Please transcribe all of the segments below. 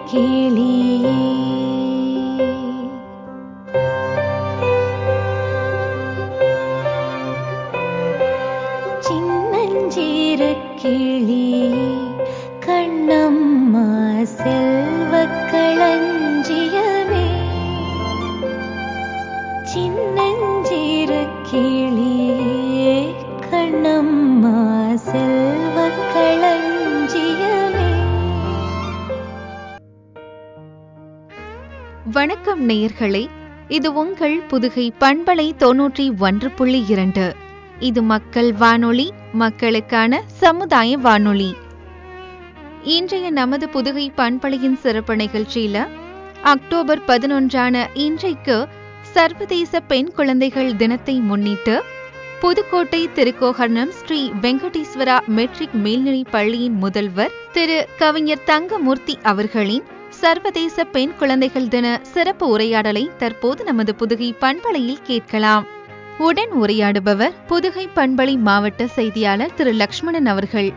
கிளியே சின்னஞ்சிறு கிளியே கண்ணம்மா செல்வக் களஞ்சியமே சின்னஞ்சிறு கிளியே கண்ணம்மா செல்வக் களஞ்சியமே. வணக்கம் நேயர்களே, இது உங்கள் புதுகை பண்பலை 91.2. இது மக்கள் வானொலி, மக்களுக்கான சமுதாய வானொலி. இன்றைய நமது புதுகை பண்பலையின் சிறப்பு நிகழ்ச்சியில அக்டோபர் 11 இன்றைக்கு சர்வதேச பெண் குழந்தைகள் தினத்தை முன்னிட்டு புதுக்கோட்டை திருக்கோகர்ணம் ஸ்ரீ வெங்கடேஸ்வரா மெட்ரிக் மேல்நிலைப் பள்ளியின் முதல்வர் திரு கவிஞர் தங்கமூர்த்தி அவர்களின் சர்வதேச பெண் குழந்தைகள் தின சிறப்பு உரையாடலை தற்போது நமது புதுகை பண்பலையில் கேட்கலாம். உடன் உரையாடுபவர் புதுகை பண்பலை மாவட்ட செய்தியாளர் திரு லக்ஷ்மணன் அவர்கள்.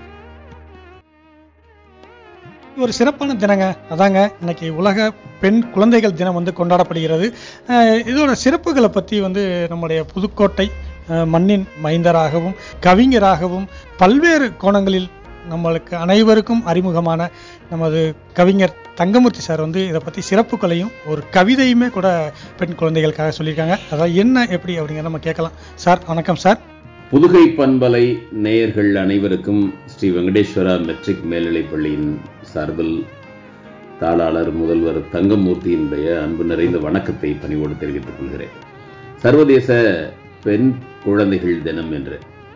ஒரு சிறப்பான தினங்க, அதாங்க இன்னைக்கு உலக பெண் குழந்தைகள் தினம் கொண்டாடப்படுகிறது. இதோட சிறப்புகளை பற்றி நம்முடைய புதுக்கோட்டை மண்ணின் மைந்தராகவும் கவிஞராகவும் பல்வேறு கோணங்களில் நம்மளுக்கு அனைவருக்கும் அறிமுகமான நமது கவிஞர் தங்கமூர்த்தி சார் இதை பற்றி சிறப்புகளையும் ஒரு கவிதையுமே கூட பெண் குழந்தைகளுக்காக சொல்லியிருக்காங்க. அதாவது என்ன எப்படி அப்படிங்கிறத நம்ம கேட்கலாம். சார் வணக்கம் சார். புதுகை பண்பலை நேயர்கள் அனைவருக்கும் ஸ்ரீ வெங்கடேஸ்வரா மெட்ரிக் மேல்நிலைப் பள்ளியின் சார்பில் தாளாளர் முதல்வர் தங்கமூர்த்தியினுடைய அன்பு நிறைந்த வணக்கத்தை பணிவோடு தெரிவித்துக் கொள்கிறேன். சர்வதேச பெண் குழந்தைகள் தினம் என்று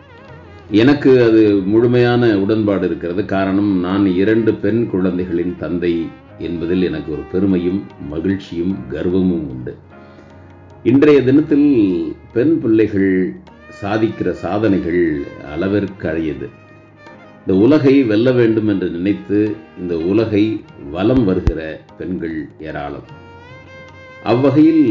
எனக்கு அது முழுமையான உடன்பாடு இருக்கிறது. காரணம், நான் 2 பெண் குழந்தைகளின் தந்தை என்பதில் எனக்கு ஒரு பெருமையும் மகிழ்ச்சியும் கர்வமும் உண்டு. இன்றைய தினத்தில் பெண் பிள்ளைகள் சாதிக்கிற சாதனைகள் அளவிற்கு அரியது. இந்த உலகை வெல்ல வேண்டும் என்று நினைத்து இந்த உலகை வலம் வருகிற பெண்கள் ஏராளம். அவ்வகையில்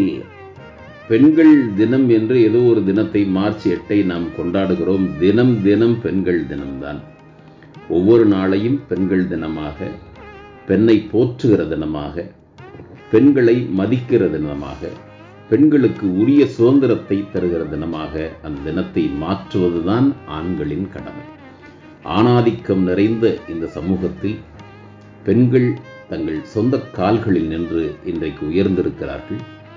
பெண்கள் தினம் என்று ஏதோ ஒரு தினத்தை மார்ச் 8 நாம் கொண்டாடுகிறோம். தினம் தினம் பெண்கள் தினம்தான். ஒவ்வொரு நாளையும் பெண்கள் தினமாக, பெண்ணை போற்றுகிற தினமாக, பெண்களை மதிக்கிற தினமாக, பெண்களுக்கு உரிய சுதந்திரத்தை தருகிற தினமாக அந்த தினத்தை மாற்றுவதுதான் ஆண்களின் கடமை. ஆணாதிக்கம் நிறைந்த இந்த சமூகத்தில் பெண்கள் தங்கள் சொந்த கால்களில் நின்று இன்றைக்கு உயர்ந்திருக்கிறார்கள்.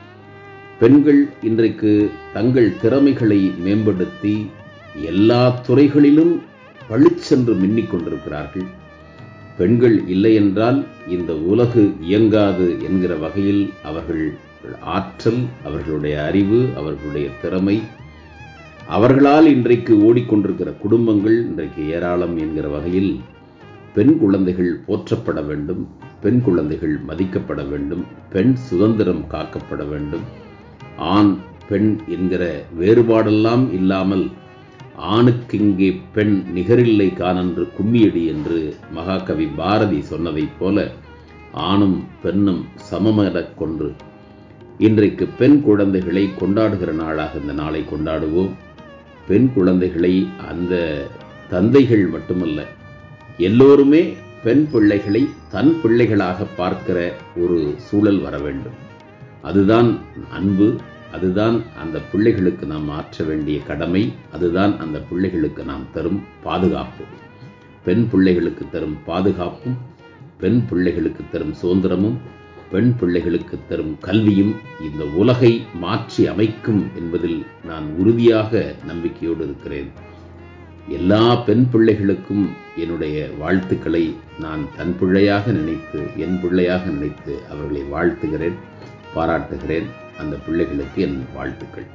பெண்கள் இன்றைக்கு தங்கள் திறமைகளை மேம்படுத்தி எல்லா துறைகளிலும் பளிச்சென்று மின்னிக் கொண்டிருக்கிறார்கள். பெண்கள் இல்லை என்றால் இந்த உலகு இயங்காது என்கிற வகையில் அவர்கள் ஆற்றல், அவர்களுடைய அறிவு, அவர்களுடைய திறமை, அவர்களால் இன்றைக்கு ஓடிக்கொண்டிருக்கிற குடும்பங்கள் இன்றைக்கு ஏராளம் என்கிற வகையில் பெண் குழந்தைகள் போற்றப்பட வேண்டும், பெண் குழந்தைகள் மதிக்கப்பட வேண்டும், பெண் சுதந்திரம் காக்கப்பட வேண்டும். ஆண் பெண் என்கிற வேறுபாடெல்லாம் இல்லாமல் ஆணுக்கு இங்கே பெண் நிகரில்லை காணென்று கும்மியடி என்று மகாகவி பாரதி சொன்னதைப் போல ஆணும் பெண்ணும் சமமெனக் கொண்டு இன்றைக்கு பெண் குழந்தைகளை கொண்டாடுகிற நாளாக இந்த நாளை கொண்டாடுவோம். பெண் குழந்தைகளை அந்த தந்தைகள் மட்டுமல்ல, எல்லோருமே பெண் பிள்ளைகளை தன் பிள்ளைகளாக பார்க்கிற ஒரு சூழல் வர வேண்டும். அதுதான் அன்பு, அதுதான் அந்த பிள்ளைகளுக்கு நாம் ஆற்ற வேண்டிய கடமை, அதுதான் அந்த பிள்ளைகளுக்கு நாம் தரும் பாதுகாப்பு. பெண் பிள்ளைகளுக்கு தரும் பாதுகாப்பும், பெண் பிள்ளைகளுக்கு தரும் சுதந்திரமும், பெண் பிள்ளைகளுக்கு தரும் கல்வியும் இந்த உலகை மாற்றி அமைக்கும் என்பதில் நான் உறுதியாக நம்பிக்கையோடு இருக்கிறேன். எல்லா பெண் பிள்ளைகளுக்கும் என்னுடைய வாழ்த்துக்களை நான் தன் பிள்ளையாக நினைத்து, என் பிள்ளையாக நினைத்து அவர்களை வாழ்த்துகிறேன், பாராட்டுகிறேன். அந்த பிள்ளைகளுக்கு என் வாழ்த்துக்கள்.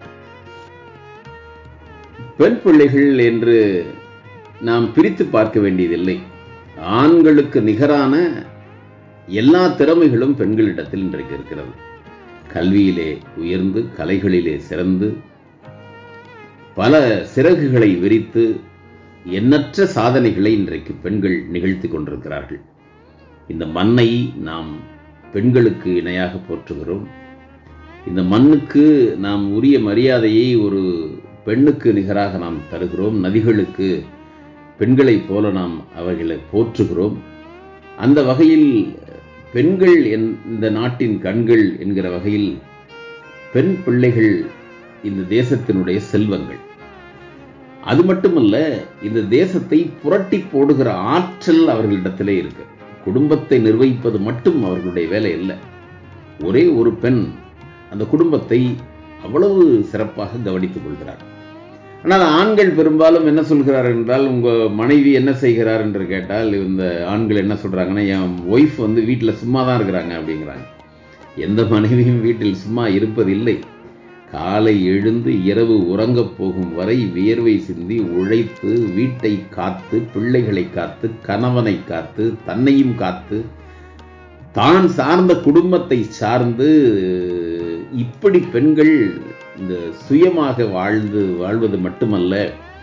பெண் பிள்ளைகள் என்று நாம் பிரித்து பார்க்க வேண்டியதில்லை. ஆண்களுக்கு நிகரான எல்லா திறமைகளும் பெண்களிடத்தில் இன்றைக்கு இருக்கிறது. கல்வியிலே உயர்ந்து, கலைகளிலே சிறந்து, பல சிறகுகளை விரித்து எண்ணற்ற சாதனைகளை இன்றைக்கு பெண்கள் நிகழ்த்தி கொண்டிருக்கிறார்கள். இந்த மண்ணை நாம் பெண்களுக்கு இணையாக போற்றுகிறோம். இந்த மண்ணுக்கு நாம் உரிய மரியாதையை ஒரு பெண்ணுக்கு நிகராக நாம் தருகிறோம். நதிகளுக்கு பெண்களைப் போல நாம் அவைகளை போற்றுகிறோம். அந்த வகையில் பெண்கள் இந்த நாட்டின் கண்கள் என்கிற வகையில் பெண் பிள்ளைகள் இந்த தேசத்தினுடைய செல்வங்கள். அது மட்டுமல்ல, இந்த தேசத்தை புரட்டி போடுகிற ஆற்றல் அவர்களிடத்திலே இருக்கு. குடும்பத்தை நிர்வகிப்பது மட்டும் அவர்களுடைய வேலை இல்லை. ஒரே ஒரு பெண் அந்த குடும்பத்தை அவ்வளவு சிறப்பாக கவனித்துக் கொள்கிறார். ஆனால் ஆண்கள் பெரும்பாலும் என்ன சொல்கிறார் என்றால், உங்க மனைவி என்ன செய்கிறார் என்று கேட்டால், இந்த ஆண்கள் என்ன சொல்றாங்கன்னா, என் ஒய்ஃப் வீட்டில் சும்மா தான் இருக்கிறாங்க அப்படிங்கிறாங்க. எந்த மனைவியும் வீட்டில் சும்மா இருப்பதில்லை. காலை எழுந்து இரவு உறங்கப் போகும் வரை வியர்வை சிந்தி உழைத்து வீட்டை காத்து, பிள்ளைகளை காத்து, கணவனை காத்து, தன்னையும் காத்து, தான் சார்ந்த குடும்பத்தை சார்ந்து, இப்படி பெண்கள் இந்த சுயமாக வாழ்வது மட்டுமல்ல,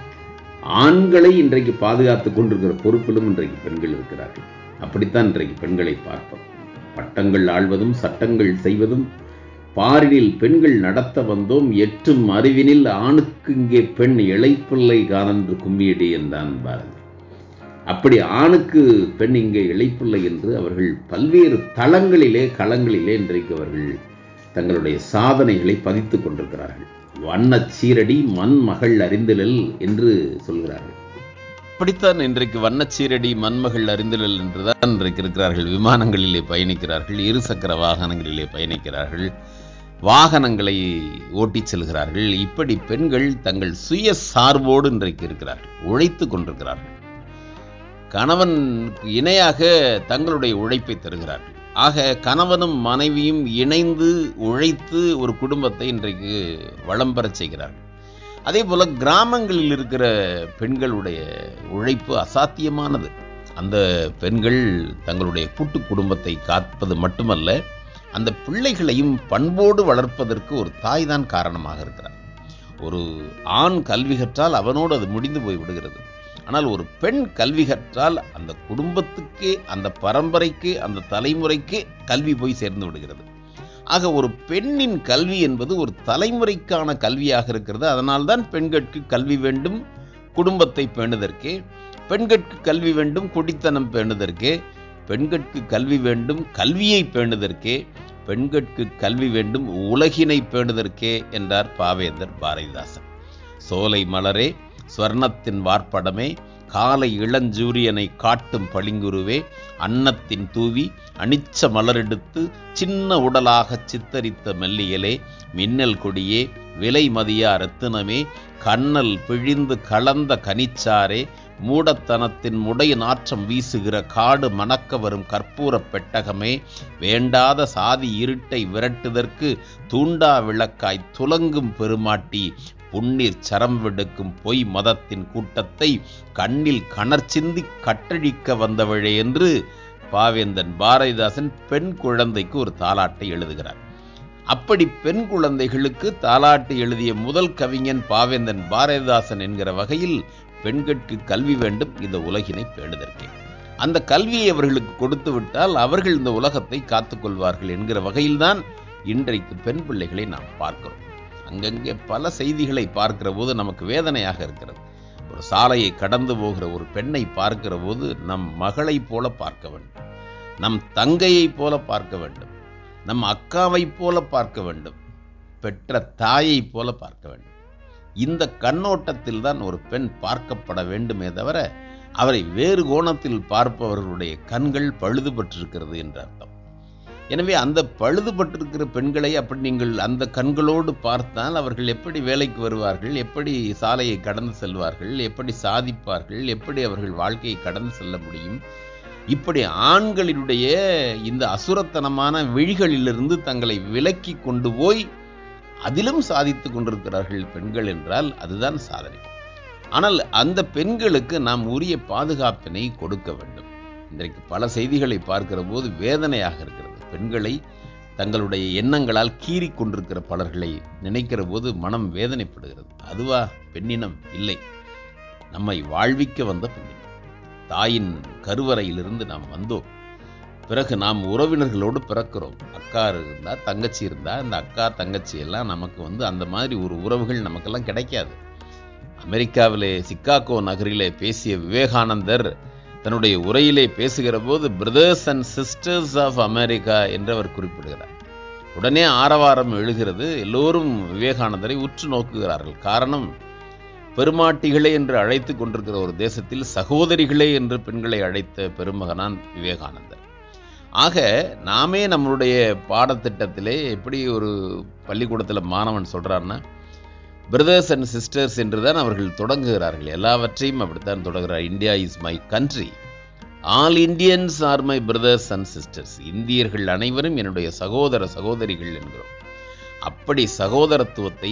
ஆண்களை இன்றைக்கு பாதுகாத்துக் கொண்டிருக்கிற பொறுப்பிலும் இன்றைக்கு பெண்கள் இருக்கிறார்கள். அப்படித்தான் இன்றைக்கு பெண்களை பார்ப்போம். பட்டங்கள் ஆள்வதும் சட்டங்கள் செய்வதும் பாரினில் பெண்கள் நடத்த வந்தோம், எற்றும் அறிவினில் ஆணுக்கு இங்கே பெண் இளைப்பிள்ளை காணென்று கும்மியடி என்றான் பாரதி. அப்படி ஆணுக்கு பெண் இங்கே இளைப்பிள்ளை என்று அவர்கள் பல்வேறு தளங்களிலே களங்களிலே இன்றைக்கு அவர்கள் தங்களுடைய சாதனைகளை பதித்துக் கொண்டிருக்கிறார்கள். வண்ணச் சீரடி மண்மகள் அறிந்தலல் என்று சொல்கிறார்கள். அப்படித்தான் இன்றைக்கு வண்ணச்சீரடி மண்மகள் அறிந்தலல் என்றுதான் இன்றைக்கு இருக்கிறார்கள். விமானங்களிலே பயணிக்கிறார்கள், இருசக்கர வாகனங்களிலே பயணிக்கிறார்கள், வாகனங்களை ஓட்டிச் செல்கிறார்கள். இப்படி பெண்கள் தங்கள் சுய சார்போடு இன்றைக்கு இருக்கிறார்கள், உழைத்து கொண்டிருக்கிறார்கள். கணவனுக்கு இணையாக தங்களுடைய உழைப்பை தருகிறார்கள். ஆக கணவனும் மனைவியும் இணைந்து உழைத்து ஒரு குடும்பத்தை இன்றைக்கு வளம் பெறச் செய்கிறார்கள். அதே போல கிராமங்களில் இருக்கிற பெண்களுடைய உழைப்பு அசாத்தியமானது. அந்த பெண்கள் தங்களுடைய கூட்டு குடும்பத்தை காப்பது மட்டுமல்ல, அந்த பிள்ளைகளையும் பண்போடு வளர்ப்பதற்கு ஒரு தாய் தான் காரணமாக இருக்கிறார். ஒரு ஆண் கல்வி கற்றால் அவனோடு அது முடிந்து போய் விடுகிறது. ஆனால் ஒரு பெண் கல்வி கற்றால் அந்த குடும்பத்துக்கே, அந்த பரம்பரைக்கு, அந்த தலைமுறைக்கு கல்வி போய் சேர்ந்து விடுகிறது. ஆக ஒரு பெண்ணின் கல்வி என்பது ஒரு தலைமுறைக்கான கல்வியாக இருக்கிறது. அதனால்தான் பெண்களுக்கு கல்வி வேண்டும் குடும்பத்தை பேணுதற்கே, பெண்களுக்கு கல்வி வேண்டும் குடித்தனம் பேணுதற்கே, பெண்களுக்கு கல்வி வேண்டும் கல்வியை பேணுதற்கே, பெண்களுக்கு கல்வி வேண்டும் உலகினை பேணுதற்கே என்றார் பாவேந்தர் பாரதிதாசன். சோலை மலரே, ஸ்வர்ணத்தின் வார்ப்படமே, காலை இளஞ்சூரியனை காட்டும் பளிங்குருவே, அன்னத்தின் தூவி அனிச்ச மலரெடுத்து சின்ன உடலாக சித்தரித்த மெல்லியலே, மின்னல் கொடியே, விலை மதியா ரத்தினமே, கண்ணல் பிழிந்து கலந்த கனிச்சாரே, மூடத்தனத்தின் முடைய நாற்றம் வீசுகிற காடு மணக்க வரும் கற்பூர பெட்டகமே, வேண்டாத சாதி இருட்டை விரட்டுதற்கு தூண்டா விளக்காய் துலங்கும் பெருமாட்டி, புண்ணீர் சரம் விடுக்கும் பொய் மதத்தின் கூட்டத்தை கண்ணில் கணர்ச்சிந்தி கட்டழிக்க வந்தவழே என்று பாவேந்தன் பாரதிதாசன் பெண் குழந்தைக்கு ஒரு தாலாட்டை எழுதுகிறார். அப்படி பெண் குழந்தைகளுக்கு தாலாட்டு எழுதிய முதல் கவிஞன் பாவேந்தன் பாரதிதாசன் என்கிற வகையில் பெண்களுக்கு கல்வி வேண்டும் இந்த உலகினை பேணுதற்கே. அந்த கல்வியை அவர்களுக்கு கொடுத்து விட்டால் அவர்கள் இந்த உலகத்தை காத்துக்கொள்வார்கள் என்கிற வகையில்தான் இன்றைக்கு பெண் பிள்ளைகளை நாம் பார்க்கிறோம். அங்கங்கே பல செய்திகளை பார்க்கிற போது நமக்கு வேதனையாக இருக்கிறது. ஒரு சாலையை கடந்து போகிற ஒரு பெண்ணை பார்க்கிற போது நம் மகளை போல பார்க்க வேண்டும், நம் தங்கையை போல பார்க்க வேண்டும், நம் அக்காவை போல பார்க்க வேண்டும், பெற்ற தாயை போல பார்க்க வேண்டும். இந்த கண்ணோட்டத்தில் தான் ஒரு பெண் பார்க்கப்பட வேண்டுமே தவிர அவரை வேறு கோணத்தில் பார்ப்பவர்களுடைய கண்கள் பழுதுபட்டிருக்கிறது என்ற அர்த்தம். எனவே அந்த பழுதுபட்டிருக்கிற பெண்களை அப்படி நீங்கள் அந்த கண்களோடு பார்த்தால் அவர்கள் எப்படி வேலைக்கு வருவார்கள், எப்படி சாலையை கடந்து செல்வார்கள், எப்படி சாதிப்பார்கள், எப்படி அவர்கள் வாழ்க்கையை கடந்து செல்ல முடியும்? இப்படி ஆண்களினுடைய இந்த அசுரத்தனமான விழிகளிலிருந்து தங்களை விலக்கி கொண்டு போய் அதிலும் சாதித்துக் கொண்டிருக்கிறார்கள் பெண்கள் என்றால் அதுதான் சாதனை. ஆனால் அந்த பெண்களுக்கு நாம் உரிய பாதுகாப்பினை கொடுக்க வேண்டும். இன்றைக்கு பல செய்திகளை பார்க்கிற போது வேதனையாக இருக்கிறது. பெண்களை தங்களுடைய எண்ணங்களால் கீறி கொண்டிருக்கிற பலர்களை நினைக்கிற போது மனம் வேதனைப்படுகிறது. அதுவா பெண்ணினம்? இல்லை, நம்மை வாழ்விக்க வந்த பெண்ணினம். தாயின் கருவறையிலிருந்து நாம் வந்தோம். பிறகு நாம் உறவினர்களோடு பிறக்கிறோம். அக்கா இருந்தா தங்கச்சி இருந்தா இந்த அக்கா தங்கச்சி எல்லாம் நமக்கு அந்த மாதிரி ஒரு உறவுகள் நமக்கெல்லாம் கிடைக்காது. அமெரிக்காவிலே சிக்காகோ நகரிலே பேசிய விவேகானந்தர் தன்னுடைய உரையிலே பேசுகிற போது brothers and sisters of America என்று அவர் குறிப்பிடுகிறார். உடனே ஆரவாரம் எழுகிறது. எல்லோரும் விவேகானந்தரை உற்று நோக்குகிறார்கள். காரணம், பெருமாட்டிகளே என்று அழைத்து கொண்டிருக்கிற ஒரு தேசத்தில் சகோதரிகளே என்று பெண்களை அழைத்த பெருமகனான் விவேகானந்தர். ஆக நாமே நம்மளுடைய பாடத்திட்டத்திலே எப்படி ஒரு பள்ளிக்கூடத்தில் மாணவன் சொல்றான்னா பிரதர்ஸ் அண்ட் சிஸ்டர்ஸ் என்று தான் அவர்கள் தொடங்குகிறார்கள். எல்லாவற்றையும் அப்படித்தான் தொடங்குகிறார். India is my country, all Indians are my brothers and sisters. இந்தியர்கள் அனைவரும் என்னுடைய சகோதர சகோதரிகள் என்கிறோம். அப்படி சகோதரத்துவத்தை,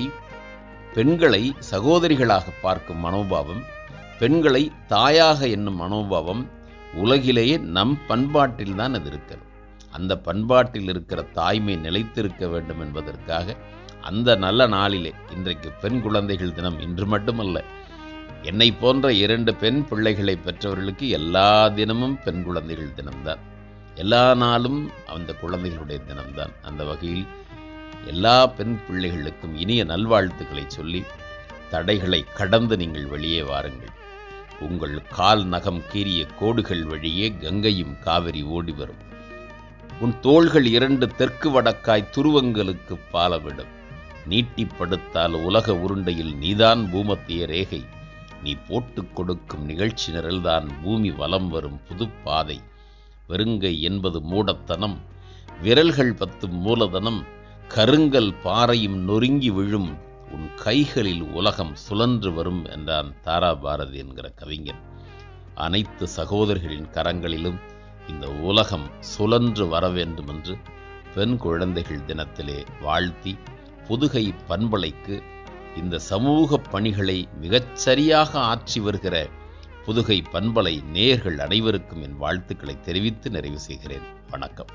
பெண்களை சகோதரிகளாக பார்க்கும் மனோபாவம், பெண்களை தாயாக என்னும் மனோபாவம் உலகிலேயே நம் பண்பாட்டில் தான் அது இருக்கிறது. அந்த பண்பாட்டில் இருக்கிற தாய்மை நிலைத்திருக்க வேண்டும் என்பதற்காக அந்த நல்ல நாளிலே, இன்றைக்கு பெண் குழந்தைகள் தினம், இன்று மட்டுமல்ல, என்னை போன்ற 2 பெண் பிள்ளைகளை பெற்றவர்களுக்கு எல்லா தினமும் பெண் குழந்தைகள் தினம்தான், எல்லா நாளும் அந்த குழந்தைகளுடைய தினம்தான். அந்த வகையில் எல்லா பெண் பிள்ளைகளுக்கும் இனிய நல்வாழ்த்துக்களை சொல்லி, தடைகளை கடந்து நீங்கள் வெளியே வாருங்கள். உங்கள் கால் நகம் கீறிய கோடுகள் வழியே கங்கையும் காவிரி ஓடி வரும். உன் தோள்கள் 2 தெற்கு வடக்காய் துருவங்களுக்கு பாலவிடும். நீட்டிப்படுத்தால் உலக உருண்டையில் நீதான் பூமத்திய ரேகை. நீ போட்டுக் கொடுக்கும் நிகழ்ச்சி நிரல்தான் பூமி வலம் வரும் புதுப்பாதை. வெறுங்கை என்பது மூடத்தனம், விரல்கள் 10 மூலதனம். கருங்கல் பாறையும் நொறுங்கி விழும், உன் கைகளில் உலகம் சுழன்று வரும் என்றான் தாரா பாரதி என்கிற கவிஞன். அனைத்து சகோதரர்களின் கரங்களிலும் இந்த உலகம் சுழன்று வர வேண்டும் என்று பெண் குழந்தைகள் தினத்திலே வாழ்த்தி, புதுகை பண்பலைக்கு இந்த சமூக பணிகளை மிகச்சரியாக ஆற்றி வருகிற புதுகை பண்பலை நேயர்கள் அனைவருக்கும் என் வாழ்த்துக்களை தெரிவித்து நிறைவு செய்கிறேன். வணக்கம்.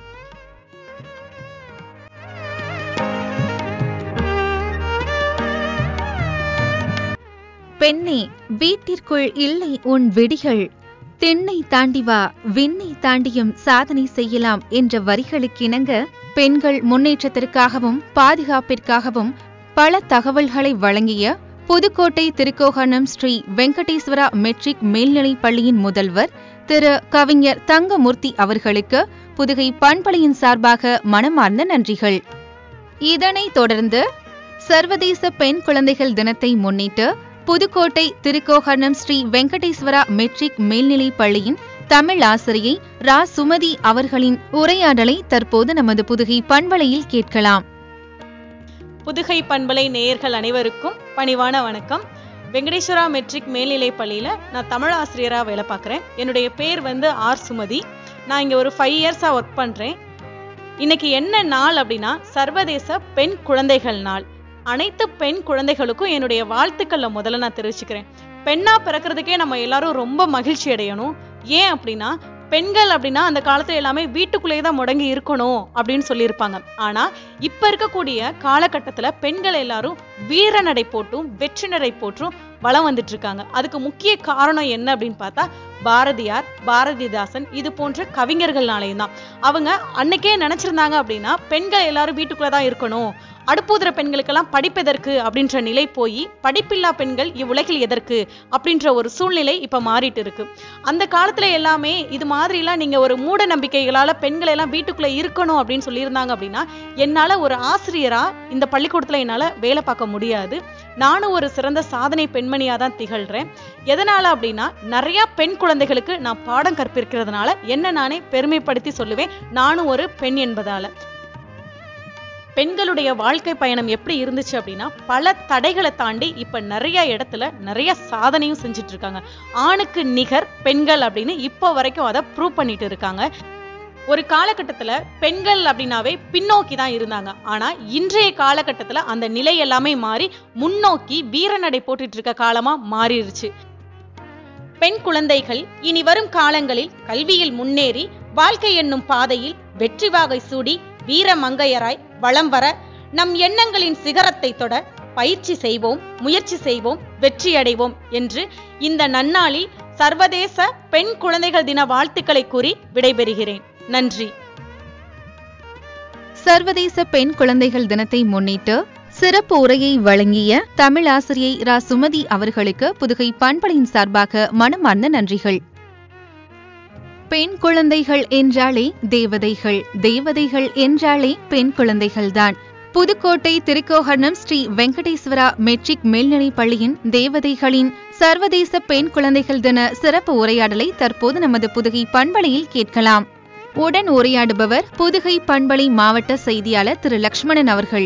பெண்ணே, வீட்டிற்குள் இல்லை உன் விடிகள், தென்னை தாண்டி வா, விண்ணை தாண்டியும் சாதனை செய்யலாம் என்ற வரிகளுக்கிணங்க பெண்கள் முன்னேற்றத்திற்காகவும் பாதுகாப்பிற்காகவும் பல தகவல்களை வழங்கிய புதுக்கோட்டை திருக்கோகணம் ஸ்ரீ வெங்கடேஸ்வரா மெட்ரிக் மேல்நிலைப் பள்ளியின் முதல்வர் திரு கவிஞர் தங்கமூர்த்தி அவர்களுக்கு புதுகை பண்பலையின் சார்பாக மனமார்ந்த நன்றிகள். இதனைத் தொடர்ந்து சர்வதேச பெண் குழந்தைகள் தினத்தை முன்னிட்டு புதுக்கோட்டை திருக்கோகணம் ஸ்ரீ வெங்கடேஸ்வரா மெட்ரிக் மேல்நிலைப் பள்ளியின் தமிழ் ஆசிரியை ரா சுமதி அவர்களின் உரையாடலை தற்போது நமது புதுகை பண்பலையில் கேட்கலாம். புதுகை பண்பலை நேயர்கள் அனைவருக்கும் பணிவான வணக்கம். வெங்கடேஸ்வரா மெட்ரிக் மேல்நிலைப் பள்ளியில நான் தமிழ் ஆசிரியராக வேலை பார்க்குறேன். என்னுடைய பேர் ஆர் சுமதி. நான் இங்கே ஒரு 5 இயர்ஸாக ஒர்க் பண்ணுறேன். இன்னைக்கு என்ன நாள் அப்படின்னா சர்வதேச பெண் குழந்தைகள் நாள். அனைத்து பெண் குழந்தைகளுக்கும் என்னுடைய வாழ்த்துக்களை முதல்ல நான் தெரிவிச்சுக்கிறேன். பெண்ணா பிறக்கிறதுக்கே நம்ம எல்லாரும் ரொம்ப மகிழ்ச்சி அடையணும். ஏன் அப்படின்னா பெண்கள் அப்படின்னா அந்த காலத்துல எல்லாமே வீட்டுக்குள்ளேயே தான் முடங்கி இருக்கணும் அப்படின்னு சொல்லியிருப்பாங்க. ஆனா இப்ப இருக்கக்கூடிய காலகட்டத்துல பெண்கள் எல்லாரும் வீர நடை போட்டும் வெற்றி நடை போட்டும் வளம் வந்துட்டு இருக்காங்க. அதுக்கு முக்கிய காரணம் என்ன அப்படின்னு பார்த்தா பாரதியார், பாரதிதாசன் இது போன்ற கவிஞர்கள்னாலேயும் தான். அவங்க அன்னைக்கே நினைச்சிருந்தாங்க அப்படின்னா பெண்கள் எல்லாரும் வீட்டுக்குள்ளதான் இருக்கணும், அடுப்பூதுற பெண்களுக்கெல்லாம் படிப்பெதற்கு அப்படின்ற நிலை போய் படிப்பில்லா பெண்கள் இவ்வுலகில் எதற்கு அப்படின்ற ஒரு சூழ்நிலை இப்ப மாறிட்டு இருக்கு. அந்த காலத்துல எல்லாமே இது மாதிரிலாம் நீங்க ஒரு மூட நம்பிக்கைகளால பெண்கள் எல்லாம் வீட்டுக்குள்ள இருக்கணும் அப்படின்னு சொல்லியிருந்தாங்க அப்படின்னா என்னால ஒரு ஆசிரியரா இந்த பள்ளிக்கூடத்துல என்னால வேலை பார்க்க முடியாது. நானும் ஒரு சிறந்த சாதனை பெண்மணியா தான் திகழ்றேன். எதனால அப்படின்னா நிறைய பெண் குழந்தைகளுக்கு நான் பாடம் கற்பிக்கிறதுனால என்ன நானே பெருமைப்படுத்தி சொல்லுவேன், நானும் ஒரு பெண் என்பதால. பெண்களுடைய வாழ்க்கை பயணம் எப்படி இருந்துச்சு அப்படின்னா பல தடைகளை தாண்டி இப்ப நிறைய இடத்துல நிறைய சாதனையும் செஞ்சுட்டு இருக்காங்க. ஆணுக்கு நிகர் பெண்கள் அப்படின்னு இப்போ வரைக்கும் அதை ப்ரூவ் பண்ணிட்டு இருக்காங்க. ஒரு காலகட்டத்துல பெண்கள் அப்படின்னாவே பின்னோக்கி தான் இருந்தாங்க. ஆனா இன்றைய காலகட்டத்துல அந்த நிலை எல்லாமே மாறி முன்னோக்கி வீரநடை போட்டுட்டு இருக்க காலமா மாறிடுச்சு. பெண் குழந்தைகள் இனி வரும் காலங்களில் கல்வியில் முன்னேறி வாழ்க்கை என்னும் பாதையில் வெற்றி வாகை சூடி வீர மங்கையராய் வளம் வர நம் எண்ணங்களின் சிகரத்தை தொட பயிற்சி செய்வோம், முயற்சி செய்வோம், வெற்றி அடைவோம் என்று இந்த நன்னாளில் சர்வதேச பெண் குழந்தைகள் தின வாழ்த்துக்களை கூறி விடைபெறுகிறேன். நன்றி. சர்வதேச பெண் குழந்தைகள் தினத்தை முன்னிட்டு சிறப்பு உரையை வழங்கிய தமிழ் ஆசிரியை ரா சுமதி அவர்களுக்கு புதுகை பண்பலையின் சார்பாக மனமார்ந்த நன்றிகள். பெண் குழந்தைகள் என்றாலே தேவதைகள், தேவதைகள் என்றாலே பெண் குழந்தைகள்தான். புதுக்கோட்டை திருக்கோகர்ணம் ஸ்ரீ வெங்கடேஸ்வரா மெட்ரிக் மேல்நிலைப் பள்ளியின் தேவதைகளின் சர்வதேச பெண் குழந்தைகள் தின சிறப்பு உரையாடலை தற்போது நமது புதுகை பண்பலையில் கேட்கலாம். உடன் உரையாடுபவர் புதுகை பண்பலை மாவட்ட செய்தியாளர் திரு லக்ஷ்மணன் அவர்கள்.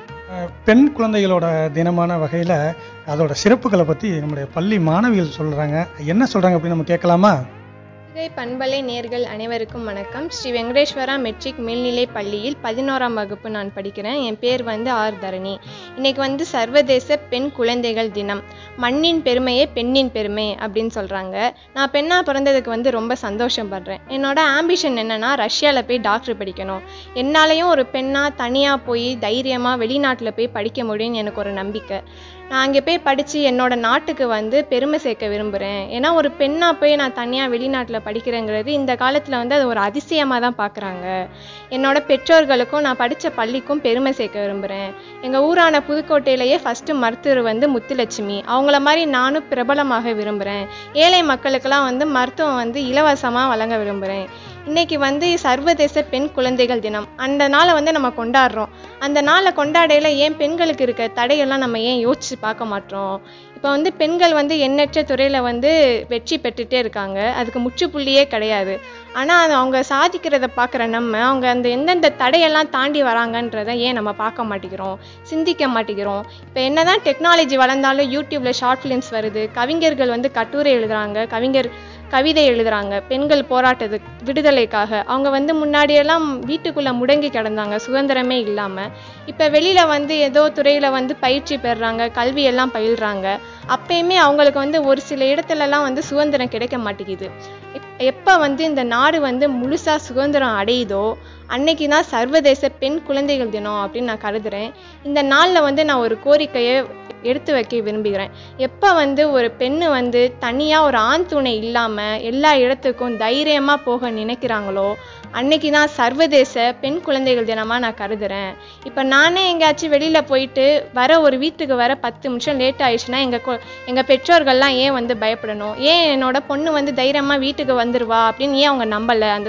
பெண் குழந்தைகளோட தினமான வகையில அதோட சிறப்புகளை பத்தி நம்முடைய பள்ளி மாணவிகள் சொல்றாங்க. என்ன சொல்றாங்க அப்படின்னு நம்ம கேட்கலாமா? புதுகை பண்பலை நேர்கள் அனைவருக்கும் வணக்கம். ஸ்ரீ வெங்கடேஸ்வரா மெட்ரிக் மேல்நிலை பள்ளியில் 11ஆம் வகுப்பு நான் படிக்கிறேன். என் பேர் ஆர் தரணி. இன்னைக்கு சர்வதேச பெண் குழந்தைகள் தினம். மண்ணின் பெருமையே பெண்ணின் பெருமை அப்படின்னு சொல்றாங்க. நான் பெண்ணா பிறந்ததுக்கு ரொம்ப சந்தோஷப்படுறேன். என்னோட ஆம்பிஷன் என்னன்னா, ரஷ்யாவில் போய் டாக்டர் படிக்கணும். என்னாலையும் ஒரு பெண்ணா தனியாக போய் தைரியமாக வெளிநாட்டில் போய் படிக்க முடியும்னு எனக்கு ஒரு நம்பிக்கை. நான் அங்கே போய் படித்து என்னோட நாட்டுக்கு பெருமை சேர்க்க விரும்புகிறேன். ஏன்னா ஒரு பெண்ணாக போய் நான் தனியாக வெளிநாட்டில் படிக்கிறேங்கிறது இந்த காலத்தில் அது ஒரு அதிசயமாக தான் பார்க்குறாங்க. என்னோட பெற்றோர்களுக்கும் நான் படித்த பள்ளிக்கும் பெருமை சேர்க்க விரும்புகிறேன். எங்கள் ஊரான புதுக்கோட்டையிலேயே ஃபஸ்ட்டு மருத்துவர் முத்துலட்சுமி, அவங்கள மாதிரி நானும் பிரபலமாக விரும்புகிறேன். ஏழை மக்களுக்கெல்லாம் மருத்துவம் இலவசமாக வழங்க விரும்புகிறேன். இன்னைக்கு சர்வதேச பெண் குழந்தைகள் தினம். அந்த நாளை நம்ம கொண்டாடுறோம். அந்த நாளை கொண்டாடையில் ஏன் பெண்களுக்கு இருக்க தடையெல்லாம் நம்ம ஏன் யோசிச்சு பார்க்க மாட்டோம்? இப்போ பெண்கள் எண்ணற்ற துறையில் வெற்றி பெற்றுட்டே இருக்காங்க. அதுக்கு முற்றுப்புள்ளியே கிடையாது. ஆனால் அது அவங்க சாதிக்கிறத பார்க்குற அவங்க அந்த எந்தெந்த தடையெல்லாம் தாண்டி வராங்கன்றதை ஏன் நம்ம பார்க்க மாட்டேங்கிறோம், சிந்திக்க மாட்டேங்கிறோம்? இப்போ என்னதான் டெக்னாலஜி வளர்ந்தாலும் யூடியூப்பில் ஷார்ட் ஃபிலிம்ஸ் வருது. கவிஞர்கள் கட்டுரை எழுதுகிறாங்க, கவிதை எழுதுகிறாங்க. பெண்கள் போராட்டத்துக்கு விடுதலைக்காக அவங்க முன்னாடியெல்லாம் வீட்டுக்குள்ளே முடங்கி கிடந்தாங்க, சுதந்திரமே இல்லாமல். இப்போ வெளியில் ஏதோ துறையில் பயிற்சி பெறுறாங்க, கல்வியெல்லாம் பயில்றாங்க. அப்பயுமே அவங்களுக்கு ஒரு சில இடத்துலலாம் சுதந்திரம் கிடைக்க மாட்டேங்குது. எப்போ இந்த நாடு முழுசாக சுதந்திரம் அடையுதோ அன்னைக்கு தான் சர்வதேச பெண் குழந்தைகள் தினம் அப்படின்னு நான் கருதுகிறேன். இந்த நாளில் நான் ஒரு கோரிக்கையை எடுத்து வைக்க விரும்புகிறேன். எப்போ ஒரு பெண்ணு தனியாக ஒரு ஆண் துணை இல்லாமல் எல்லா இடத்துக்கும் தைரியமாக போக நினைக்கிறாங்களோ அன்னைக்கு தான் சர்வதேச பெண் குழந்தைகள் தினமாக நான் கருதுகிறேன். இப்போ நானே எங்கேயாச்சும் வெளியில் போயிட்டு ஒரு வீட்டுக்கு வர 10 நிமிஷம் லேட் ஆயிடுச்சுன்னா எங்கள் பெற்றோர்கள்லாம் ஏன் பயப்படணும்? ஏன் என்னோட பொண்ணு தைரியமாக வீட்டுக்கு வந்துடுவா அப்படின்னு ஏன் அவங்க நம்பலை? அந்த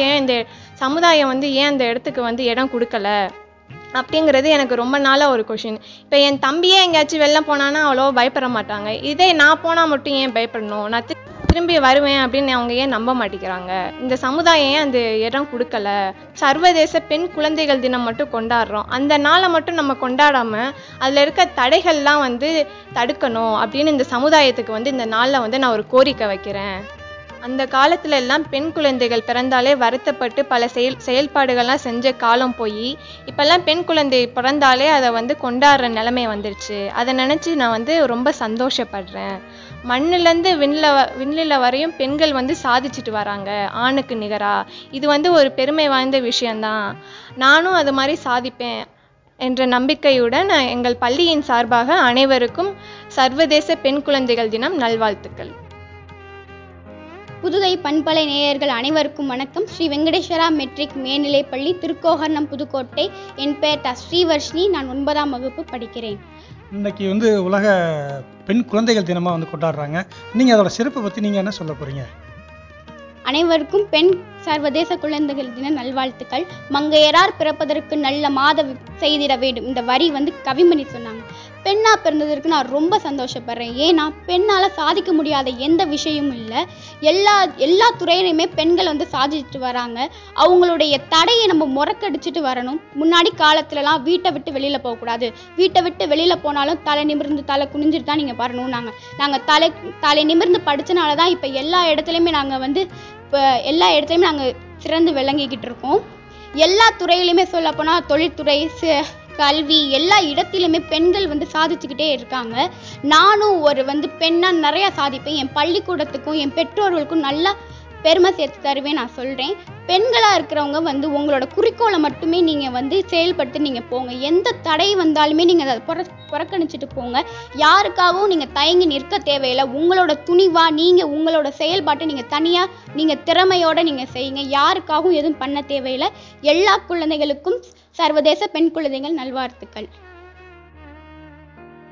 சமுதாயம் ஏன் அந்த இடத்துக்கு இடம் கொடுக்கல அப்படிங்கிறது எனக்கு ரொம்ப நாளாக ஒரு கொஷின். இப்போ என் தம்பியே எங்கேயாச்சும் வெளில போனான்னா அவ்வளோ பயப்பட மாட்டாங்க. இதே நான் போனால் மட்டும் ஏன் பயப்படணும்? நான் திரும்பி வருவேன் அப்படின்னு அவங்க ஏன் நம்ப மாட்டேங்கிறாங்க? இந்த சமுதாயம் ஏன் அந்த இடம் கொடுக்கல? சர்வதேச பெண் குழந்தைகள் தினம் மட்டும் கொண்டாடுறோம். அந்த நாளை மட்டும் நம்ம கொண்டாடாமல் அதில் இருக்க தடைகள்லாம் தடுக்கணும் அப்படின்னு இந்த சமுதாயத்துக்கு இந்த நாளில் நான் ஒரு கோரிக்கை வைக்கிறேன். அந்த காலத்துல எல்லாம் பெண் குழந்தைகள் பிறந்தாலே வருத்தப்பட்டு பல செயல்பாடுகள்லாம் செஞ்ச காலம் போய் இப்பெல்லாம் பெண் குழந்தை பிறந்தாலே அதை கொண்டாடுற நிலைமை வந்துருச்சு. அதை நினச்சி நான் ரொம்ப சந்தோஷப்படுறேன். மண்ணிலேருந்து விண்ணில வரையும் பெண்கள் சாதிச்சுட்டு வராங்க ஆணுக்கு நிகரா. இது ஒரு பெருமை வாய்ந்த விஷயம்தான். நானும் அது மாதிரி சாதிப்பேன் என்ற நம்பிக்கையுடன் எங்கள் பள்ளியின் சார்பாக அனைவருக்கும் சர்வதேச பெண் குழந்தைகள் தினம் நல்வாழ்த்துக்கள். புதுகை பண்பலை நேயர்கள் அனைவருக்கும் வணக்கம். ஸ்ரீ வெங்கடேஸ்வரா மெட்ரிக் மேல்நிலைப் பள்ளி திருக்கோகர்ணம் புதுக்கோட்டை. என் பெயர் ஸ்ரீவர்ஷினி. நான் 9ஆம் வகுப்பு படிக்கிறேன். இன்னைக்கு உலக பெண் குழந்தைகள் தினமா கொண்டாடுறாங்க. நீங்க அதோட சிறப்பை பத்தி நீங்க என்ன சொல்ல போறீங்க? அனைவருக்கும் பெண் சர்வதேச குழந்தைகள் தின நல்வாழ்த்துக்கள். மங்கையரார் பிறப்பதற்கு நல்ல மாத செய்திட வேண்டும். இந்த வரி கவிமணி சொன்னாங்க. பெண்ணா பிறந்ததற்கு நான் ரொம்ப சந்தோஷப்படுறேன். ஏன்னா பெண்ணால் சாதிக்க முடியாத எந்த விஷயமும் இல்லை. எல்லா துறையிலையுமே பெண்கள் சாதிச்சுட்டு வராங்க. அவங்களுடைய தடையை நம்ம முறக்கடிச்சிட்டு வரணும். முன்னாடி காலத்துலலாம் வீட்டை விட்டு வெளியில் போகக்கூடாது. வீட்டை விட்டு வெளியில் போனாலும் தலை நிமிர்ந்து தலை குனிஞ்சிட்டு தான் நீங்கள் வரணும். நாங்கள் தலை நிமிர்ந்து படித்தனால தான் இப்போ எல்லா இடத்துலையுமே நாங்கள் சிறந்து விளங்கிக்கிட்டு இருக்கோம். எல்லா துறையிலையுமே சொல்ல போனால் தொழில்துறை, கல்வி, எல்லா இடத்திலுமே பெண்கள் சாதிச்சுக்கிட்டே இருக்காங்க. நானும் ஒரு பெண்ணா நிறைய சாதிப்பேன். என் பள்ளிக்கூடத்துக்கும் என் பெற்றோர்களுக்கும் நல்லா பெருமை சேர்த்து தருவேன் நான் சொல்கிறேன். பெண்களாக இருக்கிறவங்க உங்களோட குறிக்கோளை மட்டுமே நீங்கள் செயல்படுத்தி நீங்கள் போங்க. எந்த தடை வந்தாலுமே நீங்கள் அதை புறக்கணிச்சிட்டு போங்க. யாருக்காகவும் நீங்கள் தயங்கி நிற்க தேவையில்லை. உங்களோட துணிவா நீங்கள் உங்களோட செயல்பாட்டை நீங்கள் தனியாக நீங்கள் திறமையோடு நீங்கள் செய்யுங்க. யாருக்காகவும் எதுவும் பண்ண தேவையில்லை. எல்லா குழந்தைகளுக்கும் சர்வதேச பெண் குழந்தைகள் நல்வாழ்த்துக்கள்.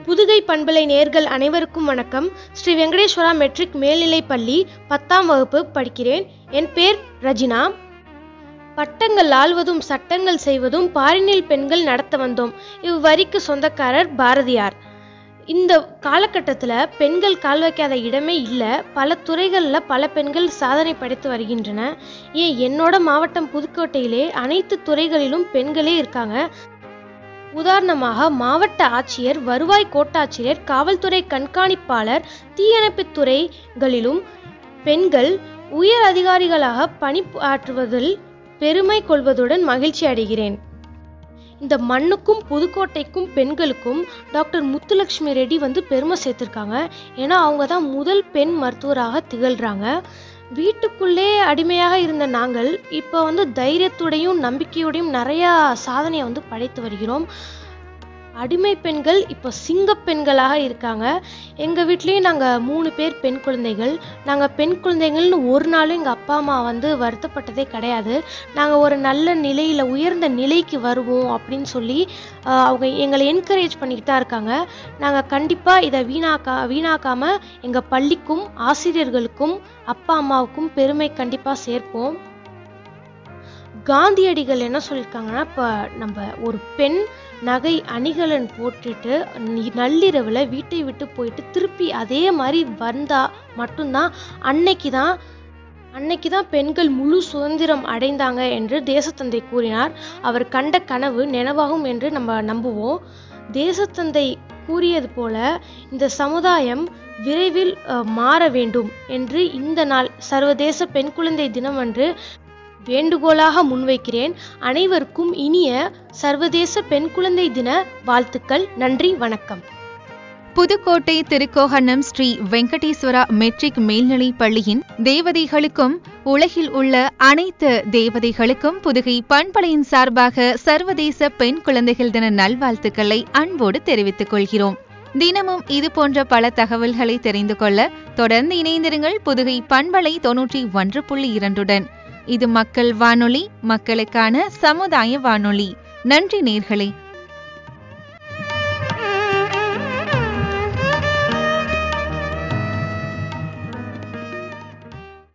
புதுகை பண்பலை நேயர்கள் அனைவருக்கும் வணக்கம். ஸ்ரீ வெங்கடேஸ்வரா மெட்ரிக் மேல்நிலைப் பள்ளி 10ஆம் வகுப்பு படிக்கிறேன். என் பேர் ரஜினா. பட்டங்கள் ஆள்வதும் சட்டங்கள் செய்வதும் பாரினில் பெண்கள் நடத்த வந்தோம். இவ்வரிக்கு சொந்தக்காரர் பாரதியார். இந்த காலகட்டத்தில் பெண்கள் கால் வைக்காத இடமே இல்லை. பல துறைகளில் பல பெண்கள் சாதனை படைத்து வருகின்றன. என்னோட மாவட்டம் புதுக்கோட்டையிலே அனைத்து துறைகளிலும் பெண்களே இருக்காங்க. உதாரணமாக மாவட்ட ஆட்சியர், வருவாய் கோட்டாட்சியர், காவல்துறை கண்காணிப்பாளர், தீயணைப்பு துறைகளிலும் பெண்கள் உயர் அதிகாரிகளாக பணியாற்றுவதில் பெருமை கொள்வதுடன் மகிழ்ச்சி அடைகிறேன். இந்த மண்ணுக்கும் புதுக்கோட்டைக்கும் பெண்களுக்கும் டாக்டர் முத்துலட்சுமி ரெட்டி பெருமை சேர்த்திருக்காங்க. ஏன்னா அவங்க தான் முதல் பெண் மருத்துவராக திகழ்றாங்க. வீட்டுக்குள்ளே அடிமையாக இருந்த நாங்கள் இப்போ தைரியத்தோடையும் நம்பிக்கையோடையும் நிறையா சாதனையை படைத்து வருகிறோம். அடிமை பெண்கள் இப்போ சிங்க பெண்களாக இருக்காங்க. எங்கள் வீட்லேயும் நாங்கள் 3 பேர் பெண் குழந்தைகள். நாங்கள் பெண் குழந்தைகள்னு ஒரு நாளும் எங்கள் அப்பா அம்மா வருத்தப்பட்டதே கிடையாது. நாங்கள் ஒரு நல்ல நிலையில் உயர்ந்த நிலைக்கு வருவோம் அப்படின்னு சொல்லி அவங்க எங்களை என்கரேஜ் பண்ணிக்கிட்டு தான் இருக்காங்க. நாங்கள் கண்டிப்பாக இதை வீணாக்காமல் எங்கள் பள்ளிக்கும் ஆசிரியர்களுக்கும் அப்பா அம்மாவுக்கும் பெருமை கண்டிப்பாக சேர்ப்போம். காந்தியடிகள் என்ன சொல்லியிருக்காங்கன்னா, இப்போ நம்ம ஒரு பெண் நகை அணிகலன் போட்டுட்டு நள்ளிரவில் வீட்டை விட்டு போயிட்டு திருப்பி அதே மாதிரி வந்தா மட்டும்தான் அன்னைக்கு தான் பெண்கள் முழு சுதந்திரம் அடைந்தாங்க என்று தேசத்தந்தை கூறினார். அவர் கண்ட கனவு நினைவாகும் என்று நம்ம நம்புவோம். தேசத்தந்தை கூறியது போல இந்த சமுதாயம் விரைவில் மாற வேண்டும் என்று இந்த நாள் சர்வதேச பெண் குழந்தை தினம் அன்று வேண்டுகோளாக முன்வைக்கிறேன். அனைவருக்கும் இனிய சர்வதேச பெண் குழந்தை தின வாழ்த்துக்கள். நன்றி, வணக்கம். புதுக்கோட்டை திருக்கோகண்ணம் ஸ்ரீ வெங்கடேஸ்வரா மெட்ரிக் மேல்நிலைப் பள்ளியின் தேவதைகளுக்கும் உலகில் உள்ள அனைத்து தேவதைகளுக்கும் புதுகை பண்பலையின் சார்பாக சர்வதேச பெண் குழந்தைகள் தின நல்வாழ்த்துக்களை அன்போடு தெரிவித்துக் கொள்கிறோம். தினமும் இது போன்ற பல தகவல்களை தெரிந்து கொள்ள தொடர்ந்து இணைந்திருங்கள் புதுகை பண்பலை 91.2. இது மக்கள் வானொலி, மக்களுக்கான சமுதாய வானொலி. நன்றி நேயர்களே.